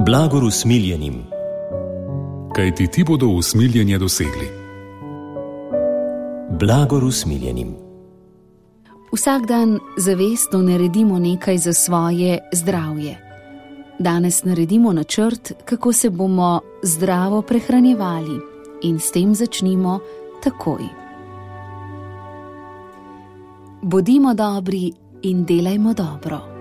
Blagor usmiljenim, kajti ti bodo usmiljenje dosegli. Blagor usmiljenim. Vsak dan zavestno naredimo nekaj za svoje zdravje. Danes naredimo načrt, kako se bomo zdravo prehranjevali, in s tem začnimo takoj. Bodimo dobri in delajmo dobro.